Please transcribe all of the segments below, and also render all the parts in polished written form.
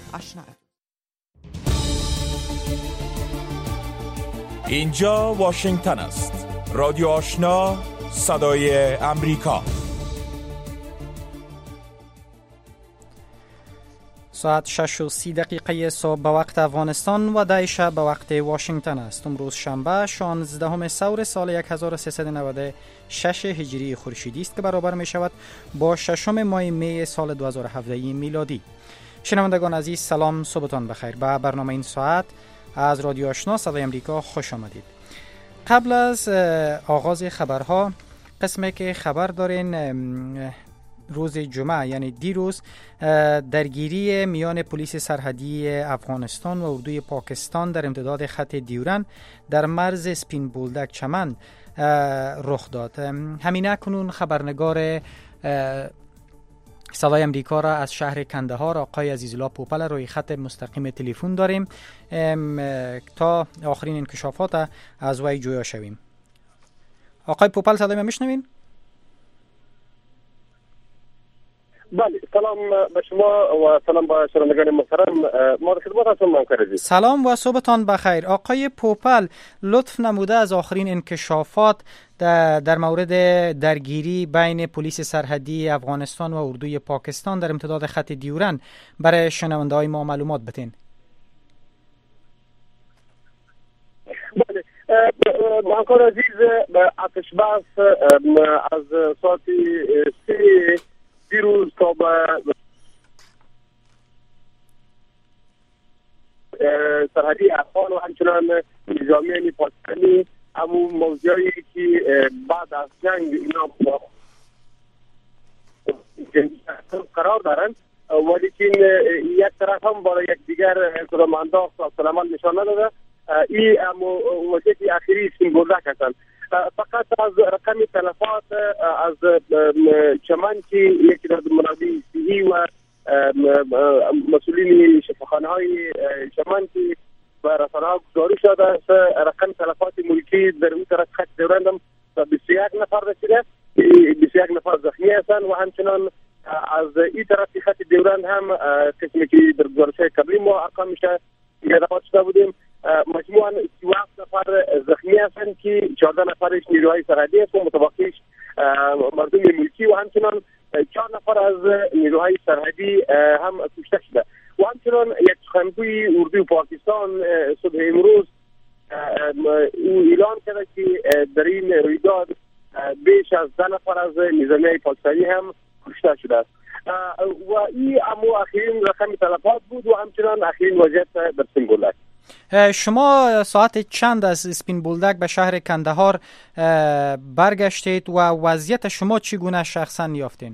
آشنا. اینجا واشنگتن است. رادیو آشنا، صدای امریکا. ساعت 6:30 صبح به وقت افغانستان و 10 شب به وقت واشنگتن است. امروز شنبه 16 ثور سال 1396 هجری خورشیدی است که برابر می شود با 6 ماه می سال 2017 میلادی. شنوندگان عزیز، سلام، صبحتان بخیر. به برنامه این ساعت از رادیو آشنا صدای امریکا خوش آمدید. قبل از آغاز خبرها، قسمی که خبر دارین، روز جمعه یعنی دیروز درگیری میان پلیس سرحدی افغانستان و اردوی پاکستان در امتداد خط دیورن در مرز اسپین بولدک چمن رخ داد. همین اکنون خبرنگار صدای امریکا را از شهر کندهار آقای عزیزالله پوپل روی خط مستقیم تلفن داریم تا آخرین انکشافات از وی جویا شویم. آقای پوپل، صدای ما میشنوین؟ بله، سلام به شما و سلام به شنوندگان محترم. ما در خدمت هستم همکار عزیز. سلام و صبحتان بخیر. آقای پوپل، لطف نموده از آخرین انکشافات در مورد درگیری بین پلیس سرحدی افغانستان و اردوی پاکستان در امتداد خط دیورن برای شنونده‌های ما معلومات بدین. بله، همکار عزیز، آتش بس از ساعت 3 دیروز تا به سرحدی افغان و همچنان نظامیان پاکستانی همون موضوعی که بعد از جنگ اینا قرار دارند، ولیکن یک طرف هم برای یک دیگر قدم انداخت و عمل نشان نداده. این وضعیت اخیری سیمبولدک هستند. فقط از رقم تلفات از چمن که یکی در منابع صحی و مسئولین شفاخانه های چمن که به رسانه‌ها گزارش شده است، رقم تلفات ملکی در اون طرف خط دیورند هم 21 نفر رسیده، 21 نفر زخمی هستند و همچنان از این طرف خط دیورند هم قسمی که در گزارش‌های قبلی ما ارقام میشه یادآور شده بودیم، مجموعاً 37 نفر زخمی هستند که 14 نفرش نیروهای سرحدی است و متبقیش مردم ملکی و همچنان 4 نفر از نیروهای سرحدی هم کشته شده. و همچنان یک سخنگوی اردوی پاکستان صبح امروز او اعلان کرده که در این رویداد بیش از 10 نفر از نظامیان پاکستانی هم کشته شده است و این امو اخرین رقم تلفات بود و همچنان اخرین وضعیت در اسپین بولدک. شما ساعت چند از اسپین بولدک به شهر کندهار برگشتید و وضعیت شما چگونه شخصا یافتین؟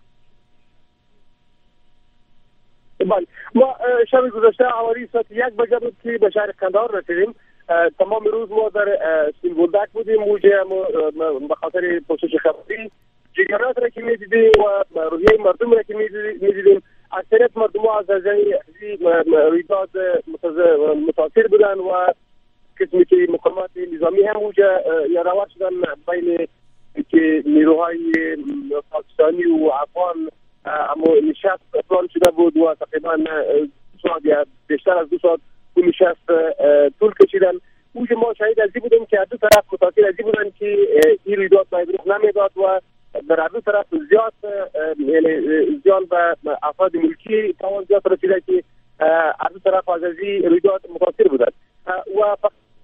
بله، ما شب گذشته حوالی ساعت 1 بجه بود که به شهر کندهار رسیدیم. تمام روز ما در اسپین بولدک بودیم. موجه به خاطر پوشش خبری جگرات را که میدیدیم و روحیه مردم را که میدیدیم، اکثریت مردم ها از رویداد متاثر بودن و قسمی که مقامات نظامی هم اوجه یادآور شدن بین که نیروهای پاکستانی و افغان اما نشست پلان شده بود و تقریبا ساعت یا بیشتر از 2 ساعت اون نشست طول کشیدن. اوجه ما شاهد ازی بودیم که از دو طرف متاثر ازی بودن که این رویداد باید رخ نمیداد و در هر دو طرف زیان به افراد ملکی تاوان زیاد رسیده که هر دو طرف از این رویداد متاثر بودند و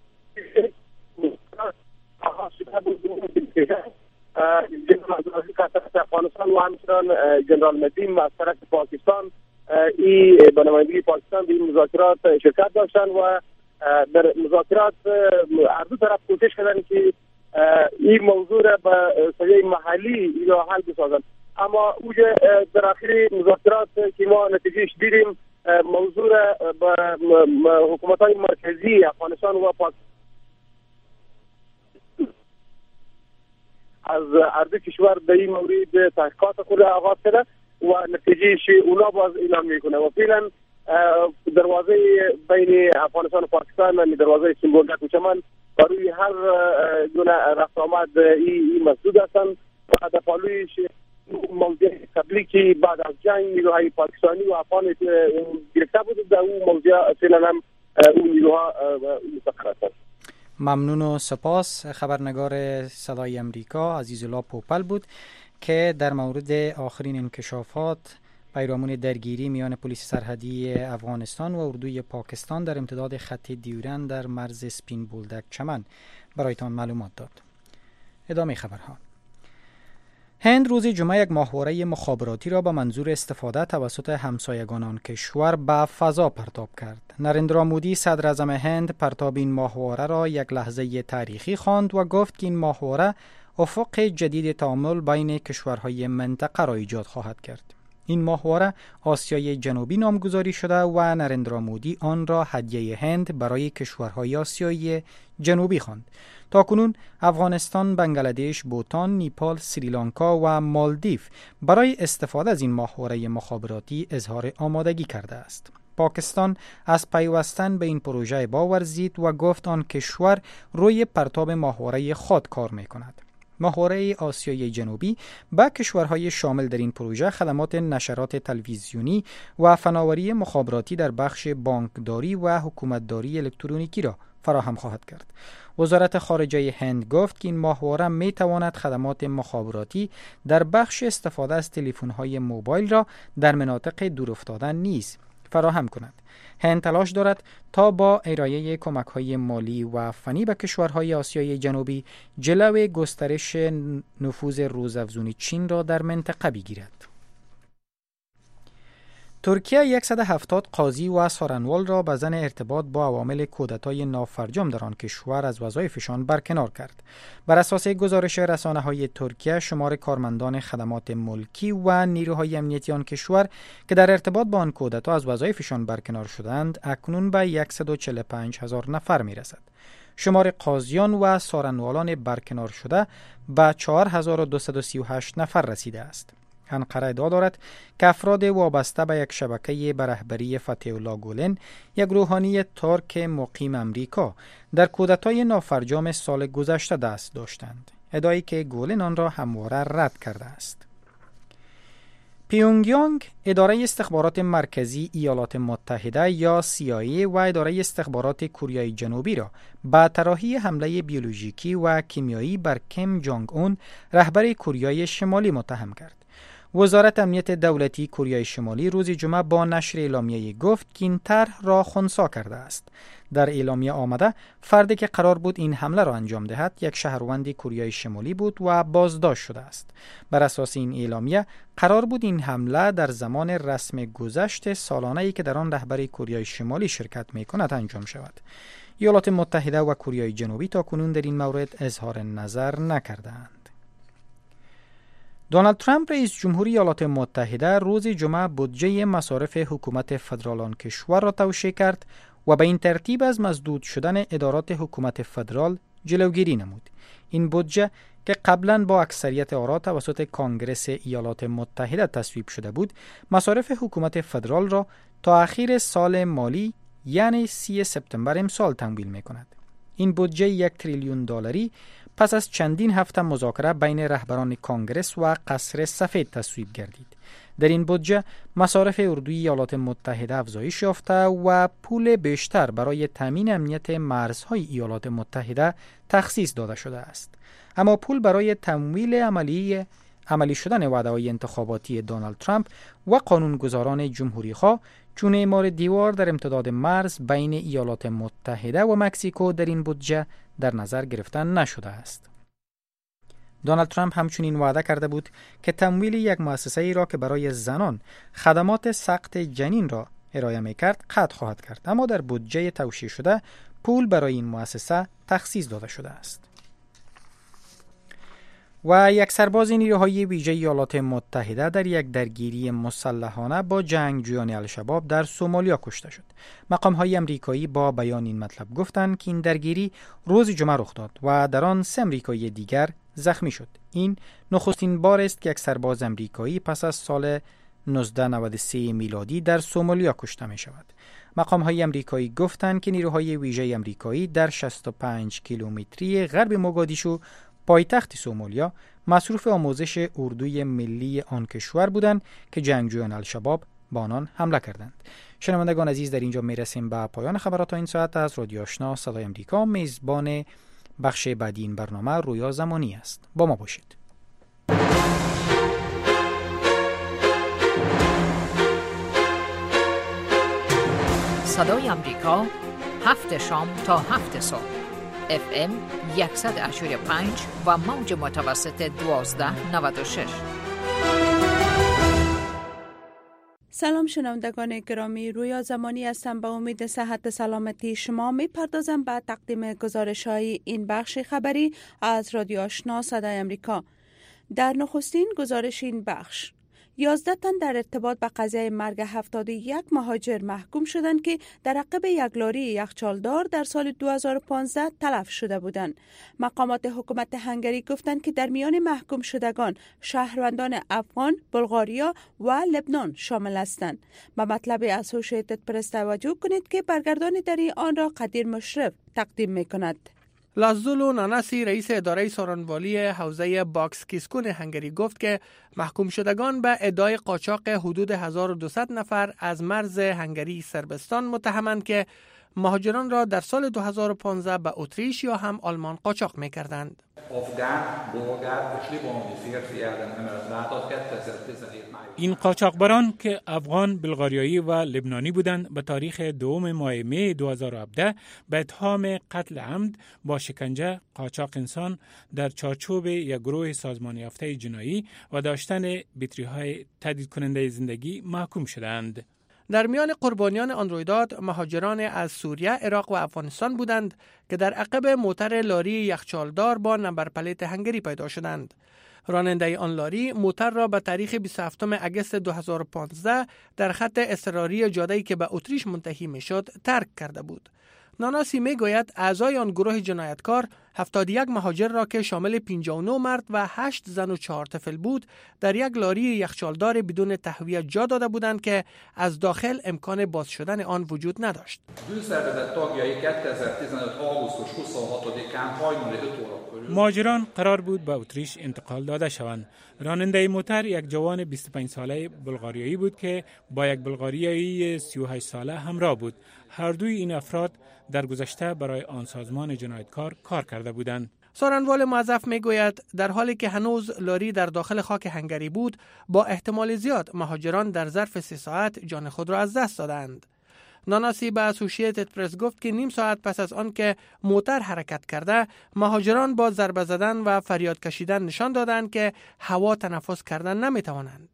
جنرال عبدالعزیز افغانستان و همچنان جنرال ندیم از طرف پاکستان این به نمایندگی پاکستان در این مذاکرات شرکت داشتن و در مذاکرات هر دو طرف کوشش کردن که این موضوع را به سویه محلی یا حل بسازند، اما اوجه در آخر مذاکرات که ما نتیجهش دیدیم موضوع را به حکومت‌های مرکزی افغانستان و پاکستان از هر دو کشور در این مورد تحقیقات خود آغاز کرده و نتیجهش اونا باز اعلام میکنه و فعلا دروازه بین افغانستان و پاکستان یعنی دروازه اسپین بولدک و چمن برای هر گونه رفت آمد این مسدود هستند و در پالویش موضوع قبلی که بعد از جنگ نیروهای پاکستانی و افغان گرفته بود در اون موضوع اصلا هم اون نیروها متفق هستند. ممنون و سپاس. خبرنگار صدای امریکا عزیزالله پوپل بود که در مورد آخرین انکشافات پیرامون درگیری میان پلیس سرحدی افغانستان و اردوی پاکستان در امتداد خط دیورند در مرز سپین بولدک چمن برایتان معلومات داد. ادامه خبرها. هند روز جمعه یک ماهواره مخابراتی را به منظور استفاده توسط همسایگان آن کشور به فضا پرتاب کرد. نریندرا مودی صدر اعظم هند پرتاب این ماهواره را یک لحظه تاریخی خواند و گفت که این ماهواره افق جدید تعامل بین کشورهای منطقه را ایجاد خواهد کرد. این ماهواره آسیای جنوبی نامگذاری شده و نریندرا مودی آن را هدیه هند برای کشورهای آسیای جنوبی خواند. تاکنون افغانستان، بنگلادش، بوتان، نیپال، سریلانکا و مالدیو برای استفاده از این ماهواره مخابراتی اظهار آمادگی کرده است. پاکستان از پیوستن به این پروژه باورزید و گفت آن کشور روی پرتاب ماهواره خود کار می‌کند. ماهواره آسیای جنوبی به کشورهای شامل در این پروژه خدمات نشرات تلویزیونی و فناوری مخابراتی در بخش بانکداری و حکومتداری الکترونیکی را فراهم خواهد کرد. وزارت خارجه هند گفت که این ماهواره می تواند خدمات مخابراتی در بخش استفاده از تلفن‌های موبایل را در مناطق دورافتاده نیز فراهم کند. هند تلاش دارد تا با ارائه کمک‌های مالی و فنی به کشورهای آسیای جنوبی جلوی گسترش نفوذ روزافزون چین را در منطقه بگیرد. ترکیه 170 قاضی و سارنوال را به ظن ارتباط با عوامل کودتای نافرجام در آن کشور از وظایفشان برکنار کرد. بر اساس گزارش رسانه‌های ترکیه، شمار کارمندان خدمات ملکی و نیروهای امنیتی آن کشور که در ارتباط با آن کودتا از وظایفشان برکنار شدند اکنون به 145,000 نفر می‌رسد. شمار قاضیان و سارنوالان برکنار شده به 4,238 نفر رسیده است. انقره ادعا دارد که افراد وابسته به یک شبکه به رهبری فتح الله گولن، یک روحانی ترک مقیم امریکا، در کودتای نافرجام سال گذشته دست داشتند. ادعایی که گولن آن را همواره رد کرده است. پیونگیانگ، اداره استخبارات مرکزی ایالات متحده یا CIA و اداره استخبارات کره جنوبی را به طراحی حمله بیولوژیکی و کیمیایی بر کیم جونگ اون، رهبر کره شمالی، متهم کرد. وزارت امنیت دولتی کره شمالی روز جمعه با نشر اعلامیه گفت که این طرح را خنثی کرده است. در اعلامیه آمده فردی که قرار بود این حمله را انجام دهد یک شهروند کره شمالی بود و بازداشت شده است. بر اساس این اعلامیه قرار بود این حمله در زمان رسم گذشت سالانه‌ای که در آن رهبر کره شمالی شرکت می‌کند انجام شود. ایالات متحده و کره جنوبی تاکنون در این مورد اظهار نظر نکردند. دونالد ترامپ رئیس جمهوری ایالات متحده روز جمعه بودجه مصارف حکومت فدرال آن کشور را توشیح کرد و به این ترتیب از مسدود شدن ادارات حکومت فدرال جلوگیری نمود. این بودجه که قبلا با اکثریت آرا توسط کانگرس ایالات متحده تصویب شده بود، مصارف حکومت فدرال را تا اخیر سال مالی یعنی 30 سپتامبر امسال تمویل می‌کند. این بودجه 1 تریلیون دلاری پس از چندین هفته مذاکره بین رهبران کانگرس و قصر سفید تصویب گردید. در این بودجه مصارف اردوی ایالات متحده افزایش یافته و پول بیشتر برای تامین امنیت مرزهای ایالات متحده تخصیص داده شده است. اما پول برای تمویل عملی شدن وعده‌های انتخاباتی دونالد ترامپ و قانونگذاران جمهوری‌خواه چون اعمار دیوار در امتداد مرز بین ایالات متحده و مکزیکو در این بودجه در نظر گرفته نشده است. دونالد ترامپ همچنین وعده کرده بود که تمویل یک مؤسسه‌ای را که برای زنان خدمات سقط جنین را ارائه می‌کرد قطع خواهد کرد، اما در بودجه توشیح شده پول برای این مؤسسه تخصیص داده شده است. و یک سرباز نیروهای ویژه ایالات متحده در یک درگیری مسلحانه با جنگجویان الشباب در سومالیا کشته شد. مقام‌های آمریکایی با بیان این مطلب گفتند که این درگیری روز جمعه رخ داد و در آن 3 آمریکایی دیگر زخمی شد. این نخستین بار است که یک سرباز آمریکایی پس از سال 1993 میلادی در سومالیا کشته می شود. مقام‌های آمریکایی گفتند که نیروهای ویژه آمریکایی در 65 کیلومتری غرب موگادیشو پایتخت سومالیا مصروف آموزش اردوی ملی آن کشور بودند که جنگجویان الشباب با آنان حمله کردند. شنوندگان عزیز، در اینجا میرسیم به پایان خبرات این ساعت از رادیو آشنا صدای امریکا. میزبان بخش بعدی این برنامه رویا زمانی است. با ما باشید. صدای امریکا، 7 شام تا 7 صبح، FM 185 و موج متوسط 1296. سلام شنوندگان گرامی، رویا زمانی هستم. به امید صحت سلامتی شما میپردازم به تقدیم گزارش‌های این بخش خبری از رادیو آشنا صدای امریکا. در نخستین گزارش این بخش، 11 تن در ارتباط به قضیه مرگ 71 مهاجر محکوم شدند که در عقب یک لاری یخچالدار در سال 2015 تلف شده بودند. مقامات حکومت هنگری گفتند که در میان محکوم شدگان شهروندان افغان، بلغاریا و لبنان شامل هستند. به مطلب اسوشیتد پرس توجه کنید که برگردان دری آن را قدیر مشرف تقدیم می‌کند. لازلو ناناسی رئیس اداره سارانوالی حوزه باکس کیسکون هنگری گفت که محکوم شدگان به ادعای قاچاق حدود 1200 نفر از مرز هنگری صربستان متهمند که مهاجران را در سال 2015 به اتریش یا هم آلمان قاچاق می‌کردند. این قاچاقبران که افغان، بلغاریایی و لبنانی بودند به تاریخ 2 ماه می 2017 به اتهام قتل عمد با شکنجه، قاچاق انسان در چارچوب یک گروه سازمان یافته جنایی و داشتن بطری‌های تهدید کننده زندگی محکوم شدند. در میان قربانیان آن رویداد مهاجران از سوریه، عراق و افغانستان بودند که در عقب موتر لاری یخچالدار با نمبر پلیت هنگری پیدا شدند. راننده آن لاری موتر را به تاریخ 27 اگست 2015 در خط اضطراری جاده‌ای که به اتریش منتهی میشد ترک کرده بود. ناناسی میگوید اعضای آن گروه جنایتکار 71 مهاجر را که شامل 59 مرد و 8 زن و 4 طفل بود در یک لاری یخچالدار بدون تهویه جا داده بودند که از داخل امکان باز شدن آن وجود نداشت. مهاجران قرار بود به اتریش انتقال داده شوند. راننده موتر یک جوان 25 ساله بلغاریایی بود که با یک بلغاریایی 38 ساله همراه بود. هر دوی این افراد در گذشته برای آن سازمان جنایتکار کار کرده بودند. سارنوال موظف میگوید در حالی که هنوز لاری در داخل خاک هنگری بود، با احتمال زیاد مهاجران در ظرف 3 ساعت جان خود را از دست دادند. ناناسی به اسوشیتد پرس گفت که نیم ساعت پس از آن که موتر حرکت کرده، مهاجران با ضربه زدن و فریاد کشیدن نشان دادند که هوا تنفس کردن نمیتوانند.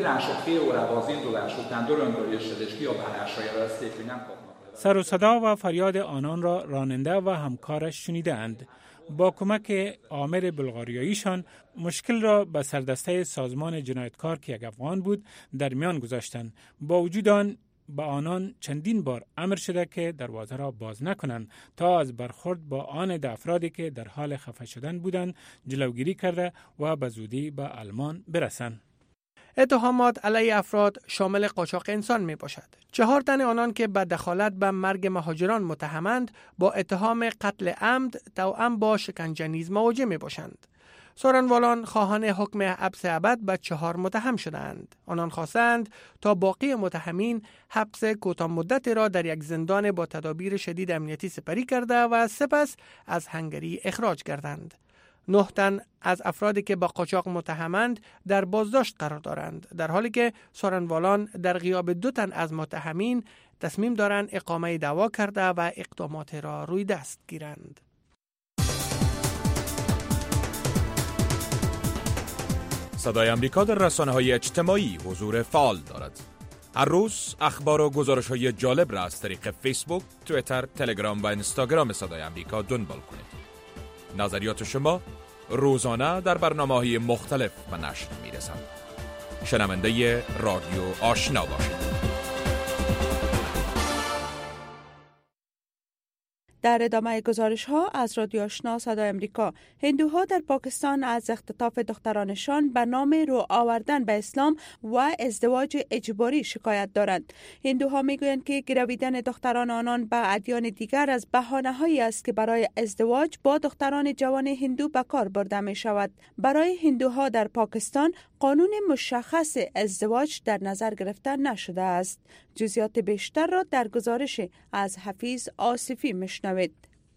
سر و صدا و فریاد آنان را راننده و همکارش شنیدند. با کمک عامل بلغاریاییشان مشکل را به سردسته سازمان جنایتکار که یک افغان بود در میان گذاشتند. با وجود آن به آنان چندین بار امر شده که دروازه را باز نکنند تا از برخورد با آن افرادی که در حال خفه شدن بودند جلوگیری کرده و به زودی به آلمان برسند. اتهامات علیه افراد شامل قاچاق انسان می باشد. 4 تن آنان که به دخالت به مرگ مهاجران متهمند با اتهام قتل عمد توأم با شکنجه نیز مواجه می باشند. سارنوالان خواهان حکم حبس ابد به 4 متهم شدند. آنان خواستند تا باقی متهمین حبس کوتاه مدت را در یک زندان با تدابیر شدید امنیتی سپری کرده و سپس از هنگری اخراج کردند. 9 تن از افرادی که با قاچاق متهمند در بازداشت قرار دارند، در حالی که سارنوالان در غیاب 2 تن از متهمین تصمیم دارند اقامه دعوا کرده و اقدامات را روی دست گیرند. صدای امریکا در رسانه‌های اجتماعی حضور فعال دارد. هر روز اخبار و گزارش‌های جالب را از طریق فیسبوک، توییتر، تلگرام و اینستاگرام صدای امریکا دنبال کنید. نظریات شما روزانه در برنامه‌های مختلف به نشر می‌رسند. شنونده رادیو آشنا باشید. در ادامه گزارش ها از رادیو آشنا صدای امریکا، هندوها در پاکستان از اختطاف دخترانشان به نام رو آوردن به اسلام و ازدواج اجباری شکایت دارند. هندوها میگویند که گرویدن دختران آنان به ادیان دیگر از بهانه‌هایی است که برای ازدواج با دختران جوان هندو به کار برده می شود. برای هندوها در پاکستان قانون مشخص ازدواج در نظر گرفته نشده است. جزئیات بیشتر را در گزارش از حفیظ آصفی مشنوید.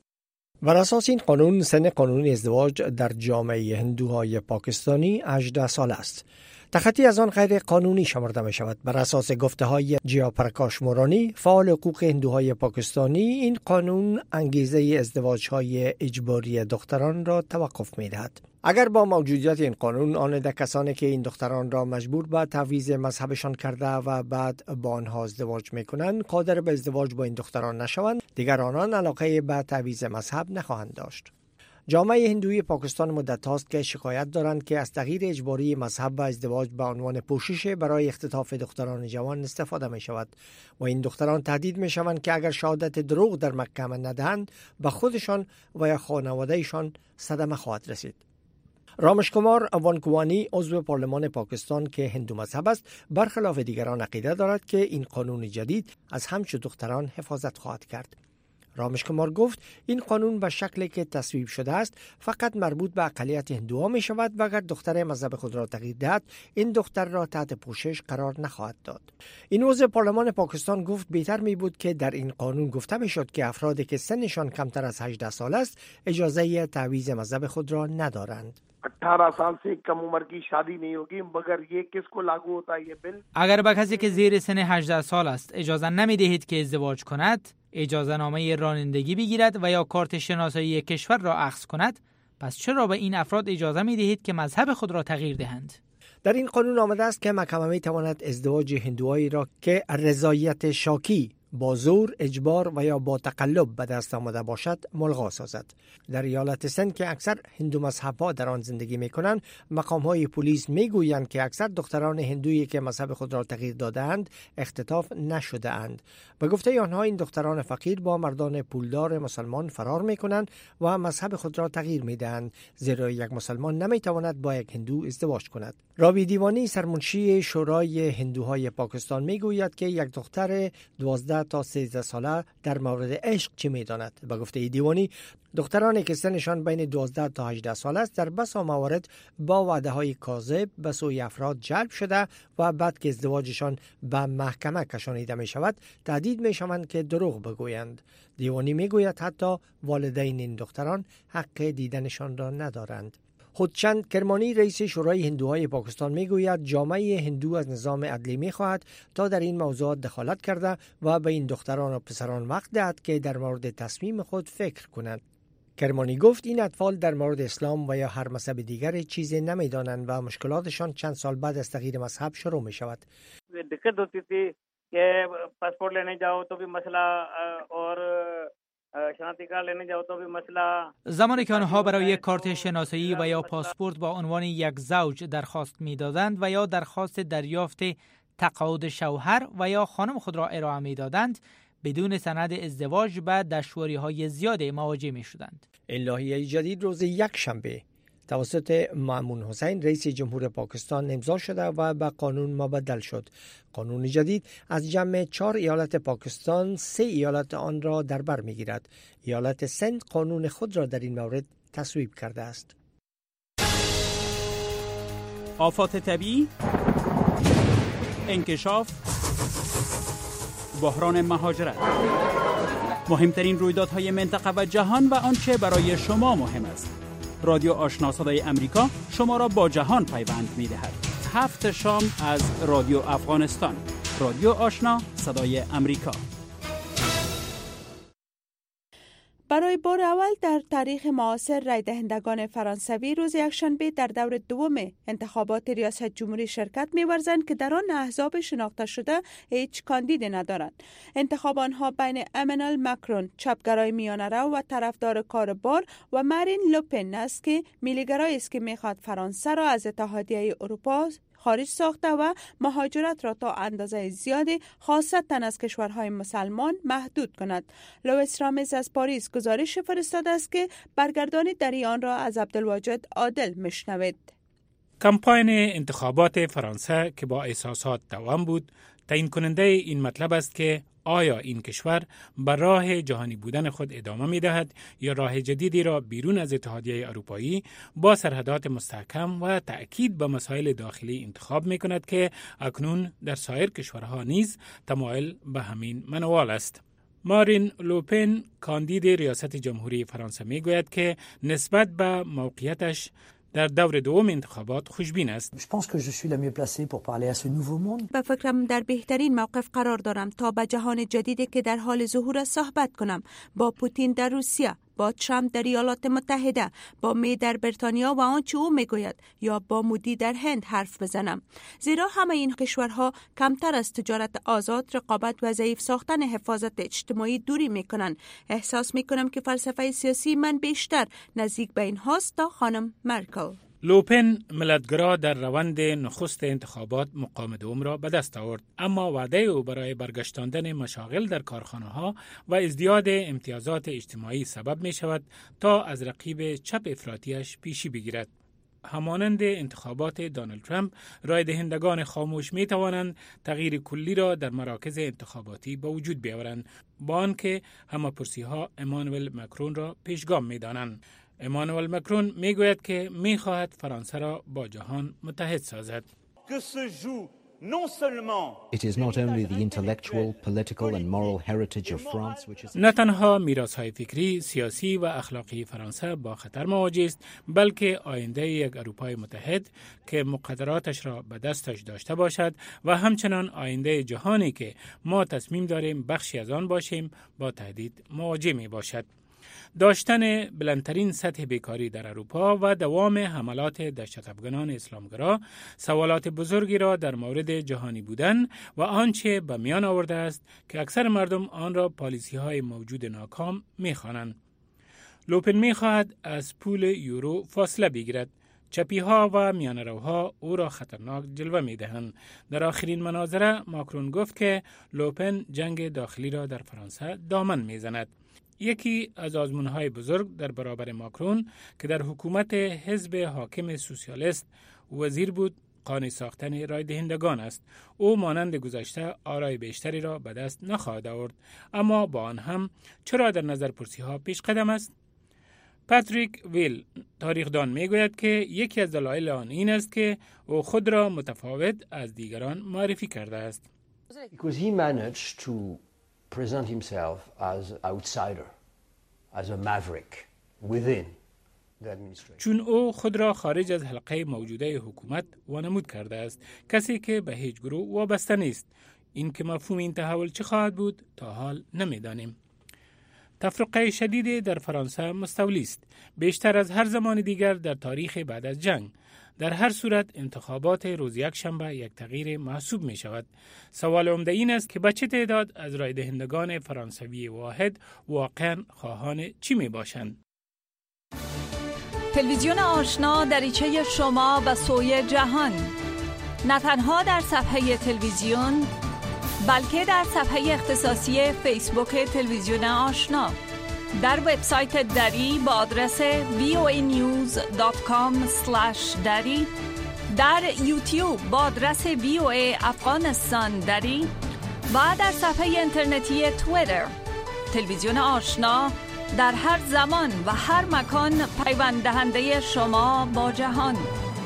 بر اساس این قانون سن قانونی ازدواج در جامعه هندوهای پاکستانی 18 سال است. تخطی از آن غیر قانونی شمرده می شود. بر اساس گفته های جیا پرکاش مورانی، فعال حقوق هندوهای پاکستانی، این قانون انگیزه ازدواج های اجباری دختران را توقف می دهد. اگر با موجودیت این قانون آنده کسانی که این دختران را مجبور به تعویض مذهبشان کرده و بعد با آنها ازدواج می کنند قادر به ازدواج با این دختران نشوند، دیگر آنان علاقه به تعویض مذهب نخواهند داشت. جامعه هندوی پاکستان مدت هاست که شکایت دارند که از تغییر اجباری مذهب و ازدواج به عنوان پوشش برای اختطاف دختران جوان استفاده می شود و این دختران تهدید می شوند که اگر شهادت دروغ در محکمه ندهند به خودشان و یا خانوادهشان صدمه خواهد رسید. رامش کمار وانکوانی عضو پارلمان پاکستان که هندو مذهب است برخلاف دیگران عقیده دارد که این قانون جدید از همچون دختران حفاظت خواهد کرد. رامش کمار گفت این قانون به شکلی که تصویب شده است فقط مربوط به اقلیت هندوها می شود و اگر دختر مذهب خود را تغییر دهد این دختر را تحت پوشش قرار نخواهد داد. این عضو پارلمان پاکستان گفت بهتر می بود که در این قانون گفته می شد که افرادی که سنشان کمتر از 18 سال است اجازه تعویض مذهب خود را ندارند. 18 سال से कम उम्र की शादी नहीं होगी मगर ये किसको लागू होता है ये बिल. اگر به کسی که زیر سن 18 سال است اجازه نمی دهید که ازدواج کند، اجازه نامه رانندگی بگیرد و یا کارت شناسایی کشور را اخذ کند، پس چرا به این افراد اجازه می دهید که مذهب خود را تغییر دهند؟ در این قانون آمده است که محکمه می تواند ازدواج هندوهایی را که رضایت شاکی با زور، اجبار و یا با تقلب به دست آمده باشد ملغا سازد. در ایالت سند که اکثر هندو مذهب‌ها در آن زندگی می‌کنند، مقام‌های پلیس می‌گویند که اکثر دختران هندویی که مذهب خود را تغییر داده‌اند اختطاف نشده‌اند. به گفته آنها این دختران فقیر با مردان پولدار مسلمان فرار می‌کنند و مذهب خود را تغییر می‌دهند، زیرا یک مسلمان نمی‌تواند با یک هندو ازدواج کند. رابی دیوانی سرمنشی شورای هندوهای پاکستان می‌گوید که یک دختر 12 تا 13 ساله در مورد عشق چه می‌داند. به گفته دیوانی دخترانی که سنشان بین 12 تا 18 سال است در بسا موارد با وعده‌های کاذب به سوی افراد جلب شده و بعد که ازدواجشان به محکمه کشانیده می شود تهدید می شوند که دروغ بگویند. دیوانی می گوید حتی والدین این دختران حق دیدنشان را ندارند. خودچند کرمانی رئیس شورای هندوهای پاکستان میگوید جامعه هندو از نظام عدلی میخواهد تا در این موضوعات دخالت کرده و به این دختران و پسران وقت دهد که در مورد تصمیم خود فکر کنند. کرمانی گفت این اطفال در مورد اسلام و یا هر مذهب دیگر چیزی نمیدانند و مشکلاتشان چند سال بعد از تغییر مذهب شروع می شود. दिक्कत होती थी कि पासपोर्ट लेने जाओ तो भी मसला और شناختی کارت लेने जाओ तो भी मसला. زمانی که آنها برای کارت شناسایی و یا پاسپورت با عنوان یک زوج درخواست می‌دادند و یا درخواست دریافت تقاعد شوهر و یا خانم خود را ارائه می‌دادند، بدون سند ازدواج به دشواری‌های زیاد مواجه می‌شدند. این لایحه جدید روز یک شنبه توسط مامون حسین رئیس جمهور پاکستان امضا شده و به قانون مبدل شد. قانون جدید از جمع 4 ایالت پاکستان 3 ایالت آن را در بر می‌گیرد. ایالت سند قانون خود را در این مورد تصویب کرده است. آفات طبیعی، انکشاف، بحران مهاجرت، مهمترین رویدادهای منطقه و جهان و آنچه برای شما مهم است. رادیو آشنا صدای امریکا شما را با جهان پیوند می‌دهد. 7 شام از رادیو افغانستان. رادیو آشنا صدای امریکا. برای بار اول در تاریخ معاصر رای دهندگان فرانسوی روز یکشنبه در دور دوم انتخابات ریاست جمهوری شرکت می‌ورزند که در آن احزاب شناخته شده هیچ کاندید ندارند. انتخاب آنها بین امانوئل ماکرون چپگرای میانه رو و طرفدار کار بار و مارین لوپن است که میلیگرایی است که می‌خواد فرانسه را از اتحادیه اروپا خارج ساخته و مهاجرت را تا اندازه زیادی خاصتا از کشورهای مسلمان محدود کند. لوئیس رامز از پاریس گزارش فرستاده است که برگردانی در آن را از عبدالواجد عادل میشنوید. کمپاین انتخابات فرانسه که با احساسات دوام بود، تعیین کننده این مطلب است که آیا این کشور بر راه جهانی بودن خود ادامه می دهد یا راه جدیدی را بیرون از اتحادیه اروپایی با سرحدات مستحکم و تأکید به مسائل داخلی انتخاب می کند که اکنون در سایر کشورها نیز تمایل به همین منوال است. مارین لوپن کاندید ریاست جمهوری فرانسه می گوید که نسبت به موقعیتش در دور دوم انتخابات خوشبین است. به فکرم در بهترین موقف قرار دارم تا به جهان جدیدی که در حال ظهور صحبت کنم، با پوتین در روسیه، با ترامپ در ایالات متحده، با می در بریتانیا و آنچه او میگوید، یا با مودی در هند حرف بزنم. زیرا همه این کشورها کمتر از تجارت آزاد، رقابت و ضعیف ساختن حفاظت اجتماعی دوری میکنند. احساس میکنم که فلسفه سیاسی من بیشتر نزدیک به این هاست تا خانم مرکل. لوپن ملتگرا در روند نخست انتخابات مقام دوم را به دست آورد، اما وعده او برای برگشتاندن مشاغل در کارخانه‌ها و ازدیاد امتیازات اجتماعی سبب می شود تا از رقیب چپ افراطیش پیشی بگیرد. همانند انتخابات دونالد ترامپ، رای دهندگان خاموش می توانند تغییر کلی را در مراکز انتخاباتی به وجود بیاورند، با آنکه همه‌پرسی‌ها امانوئل مکرون را پیشگام می دانند. امانوئل مکرون می گوید که می خواهد فرانسه را با جهان متحد سازد. نه تنها میراث‌های فکری، سیاسی و اخلاقی فرانسه با خطر مواجه است، بلکه آینده یک اروپای متحد که مقرراتش را به دستش داشته باشد و همچنان آینده جهانی که ما تصمیم داریم بخشی از آن باشیم با تهدید مواجه می باشد. داشتن بلندترین سطح بیکاری در اروپا و دوام حملات دهشت‌افکنان اسلامگرا سوالات بزرگی را در مورد جهانی بودن و آنچه به میان آورده است که اکثر مردم آن را پالیسی‌های موجود ناکام می‌خوانند. لوپن می‌خواهد از پول یورو فاصله بگیرد. چپی‌ها و میانه‌روها او را خطرناک جلوه می‌دهند. در آخرین مناظره ماکرون گفت که لوپن جنگ داخلی را در فرانسه دامن می‌زند. یکی از آزمون‌های بزرگ در برابر ماکرون که در حکومت حزب حاکم سوسیالیست وزیر بود، قانع ساختن رای دهندگان است. او مانند گذشته آرای بیشتری را به دست نخواهد آورد، اما با آن هم چرا در نظرپرسی‌ها پیش قدم است؟ پاتریک ویل تاریخدان میگوید که یکی از دلایل آن این است که او خود را متفاوت از دیگران معرفی کرده است. Because he managed to present himself as outsider, as a maverick within the administration. چون او خود را خارج از حلقه موجوده حکومت وانمود کرده است، کسی که به هیچ گروه وابسته نیست. این که مفهوم این تحول چه خواهد بود تا حال نمیدانیم. تفرقه شدید در فرانسه مستولی است، بیشتر از هر زمان دیگر در تاریخ بعد از جنگ. در هر صورت انتخابات روز یکشنبه یک تغییر محسوب می شود. سوال عمده این است که به چه تعداد از رای دهندگان فرانسوی واحد واقعا خواهان چی می باشند؟ تلویزیون آشنا دریچه شما به سوی جهان، نه تنها در صفحه تلویزیون بلکه در صفحه اختصاصی فیسبوک تلویزیون آشنا، در وبسایت دری با آدرس voanews.com/dari، در یوتیوب با آدرس VOA افغانستان دری و در صفحه اینترنتی توییتر. تلویزیون آشنا در هر زمان و هر مکان پیوند دهنده شما با جهان.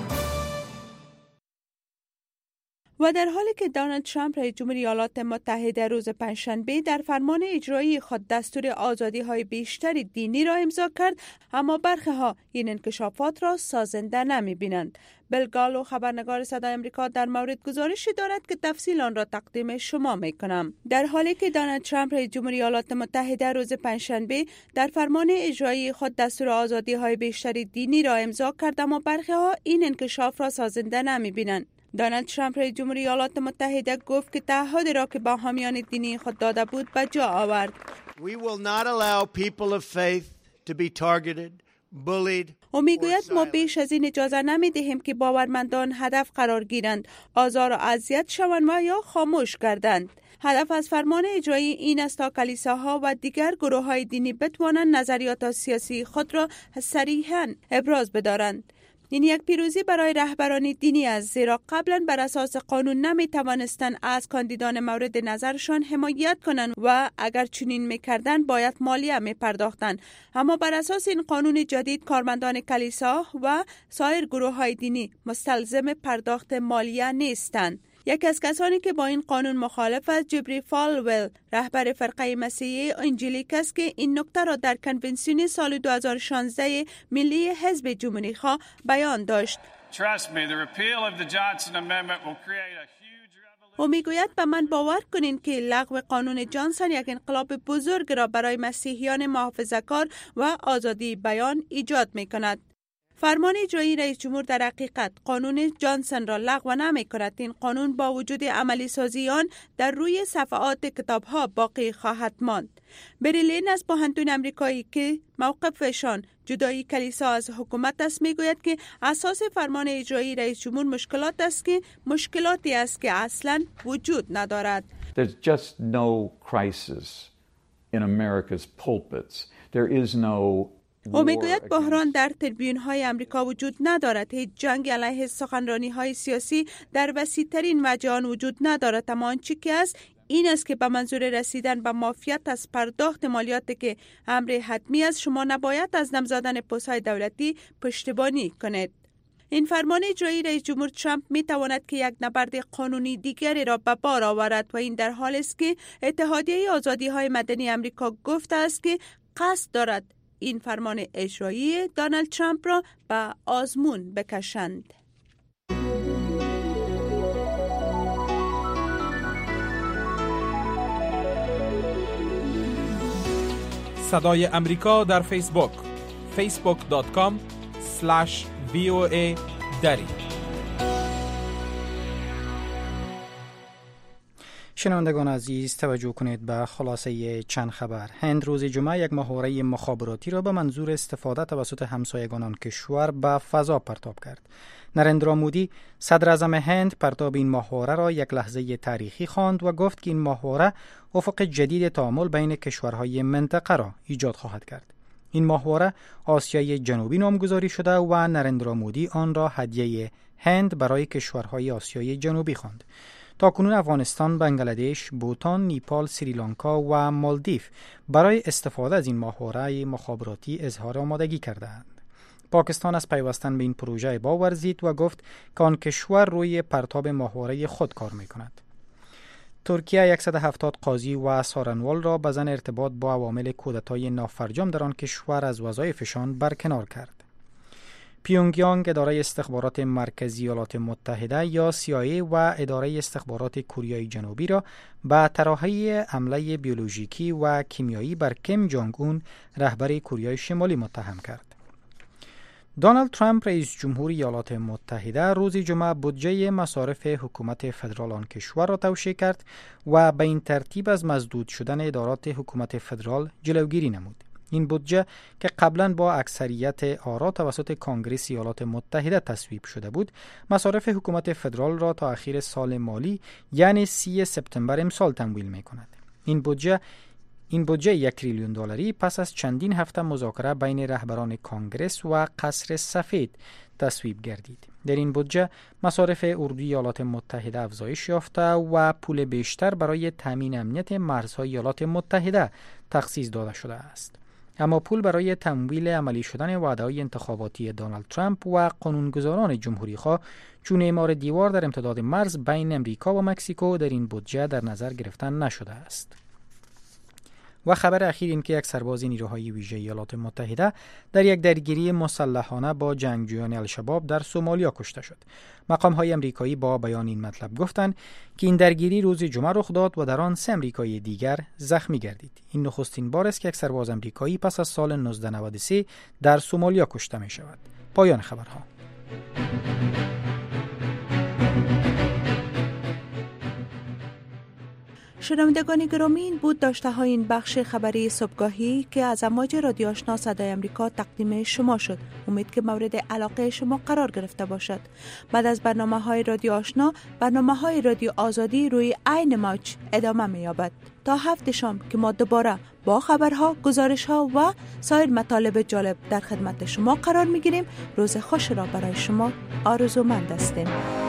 و در حالی که دونالد ترامپ رئیس جمهور ایالات متحده روز پنجشنبه در فرمان اجرایی خود دستور آزادی‌های بیشتری دینی را امضا کرد، اما برخی‌ها این انکشافات را سازنده نمی‌بینند. بیل گالو خبرنگار صدای آمریکا در مورد گزارشی دارد که تفصیل آن را تقدیم شما می‌کنم. در حالی که دونالد ترامپ رئیس جمهور ایالات متحده روز پنجشنبه در فرمان اجرایی خود دستور آزادی‌های بیشتری دینی را امضا کرد، اما برخی‌ها این انکشاف را سازنده نمی‌بینند. دونالد ترامپ رئیس جمهور ایالات متحده گفت که تعهدی را که با حامیان دینی خود داده بود به جا آورد. We will not allow people of faith to be targeted. او میگوید ما بیش از این اجازه نمی دهیم که باورمندان هدف قرار گیرند، آزار و اذیت شوند و یا خاموش گردند. هدف از فرمان اجرایی این است تا کلیساها و دیگر گروه‌های دینی بتوانند نظریات سیاسی خود را صریحاً ابراز بدارند. این یک پیروزی برای رهبران دینی است، زیرا قبلا بر اساس قانون نمی توانستند از کاندیدان مورد نظرشان حمایت کنند و اگر چنین میکردند باید مالیه می پرداختند. اما بر اساس این قانون جدید کارمندان کلیسا و سایر گروه‌های دینی مستلزم پرداخت مالیه نیستند. یکی از کسانی که با این قانون مخالف است جبری فالویل، رهبر فرقه مسیحی انجیلیک است که این نکته را در کنونسیون سال 2016 ملی حزب جمهوری‌خواه بیان داشت. او میگوید به من باور کنین که لغو قانون جانسون یک انقلاب بزرگ را برای مسیحیان محافظه‌کار و آزادی بیان ایجاد می‌کند. فرمان اجرایی رئیس جمهور در حقیقت قانون جانسون را لغو نمی کند. این قانون با وجود عملی سازی آن در روی صفحات کتاب‌ها باقی خواهد ماند. بری لین از پوهنتون امریکایی که موقفشان جدایی کلیسا از حکومت است میگوید که اساس فرمان اجرایی رئیس جمهور مشکلاتی است که اصلا وجود ندارد. There's just no crisis in America's pulpits. There is no او میگوید بحران در تریبیون‌های امریکا وجود ندارد. هیچ جنگ علیه سخنرانی‌های سیاسی در وسیع‌ترین وجه آن وجود ندارد. اما آنچه که است این است که به منظور رسیدن به معافیت از پرداخت مالیاتی که امر حتمی است شما نباید از دم زدن پست‌های دولتی پشتیبانی کنید. این فرمان اجرایی رئیس جمهور ترامپ می تواند که یک نبرد قانونی دیگری را به بار آورد و این در حالی است که اتحادیه آزادی‌های مدنی امریکا گفته است که قصد دارد این فرمان اجرایی دونالد ترامپ را به آزمون بکشند. صدای امریکا در فیسبوک facebook.com/VOA دری. شنوندگان عزیز توجه کنید به خلاصه چند خبر. هند روز جمعه یک ماهواره مخابراتی را به منظور استفاده توسط همسایگان آن کشور به فضا پرتاب کرد. نریندرا مودی صدر اعظم هند پرتاب این ماهواره را یک لحظه تاریخی خواند و گفت که این ماهواره افق جدید تعامل بین کشورهای منطقه را ایجاد خواهد کرد. این ماهواره آسیای جنوبی نامگذاری شده و نریندرا مودی آن را هدیه هند برای کشورهای آسیای جنوبی خواند. تاکنون افغانستان، بنگلادش، بوتان، نیپال، سریلانکا و مالدیو برای استفاده از این ماهواره مخابراتی اظهار آمادگی کردند. پاکستان از پیوستن به این پروژه باورزید و گفت که آن کشور روی پرتاب ماهواره خود کار می‌کند. ترکیه 170 قاضی و سارنوال را به ظن ارتباط با عوامل کودتای نافرجام در آن کشور از وظایفشان برکنار کرد. پیونگیانگ، اداره استخبارات مرکزی ایالات متحده یا CIA و اداره استخبارات کره جنوبی را به طراحی حمله بیولوژیکی و کیمیایی بر کیم جونگ اون، رهبر کره شمالی، متهم کرد. دونالد ترامپ رئیس جمهور ایالات متحده روز جمعه بودجه مصارف حکومت فدرال آن کشور را توشیح کرد و به این ترتیب از مسدود شدن ادارات حکومت فدرال جلوگیری نمود. این بودجه که قبلا با اکثریت آرا توسط کنگره ایالات متحده تصویب شده بود، مصارف حکومت فدرال را تا اخیر سال مالی یعنی 30 سپتامبر امسال تمویل می کند. این بودجه 1 تریلیون دلاری پس از چندین هفته مذاکره بین رهبران کنگره و قصر سفید تصویب گردید. در این بودجه مصارف اردوی ایالات متحده افزایش یافته و پول بیشتر برای تامین امنیت مرزهای ایالات متحده تخصیص داده شده است. اما پول برای تمویل عملی شدن وعده‌های انتخاباتی دونالد ترامپ و قانونگذاران جمهوری‌خواه چون اعمار دیوار در امتداد مرز بین امریکا و مکزیکو در این بودجه در نظر گرفته نشده است. و خبر اخیر این که یک سرباز نیروهای ویژه ایالات متحده در یک درگیری مسلحانه با جنگجویان الشباب در سومالیا کشته شد. مقام‌های امریکایی با بیان این مطلب گفتند که این درگیری روز جمعه رخ داد و در آن 3 امریکایی دیگر زخمی گردید. این نخستین بار است که یک سرباز امریکایی پس از سال 1993 در سومالیا کشته می شود. پایان خبرها. شنوندگان گرامی، این بود داشته های این بخش خبری صبحگاهی که از امواج رادیو آشنا صدای امریکا تقدیم شما شد. امید که مورد علاقه شما قرار گرفته باشد. بعد از برنامه های رادیو آشنا، برنامه های رادیو آزادی روی عین موج ادامه می یابد. تا هفته شام که ما دوباره با خبرها، گزارشها و سایر مطالب جالب در خدمت شما قرار می گیریم. روز خوش را برای شما آرزومند هستیم.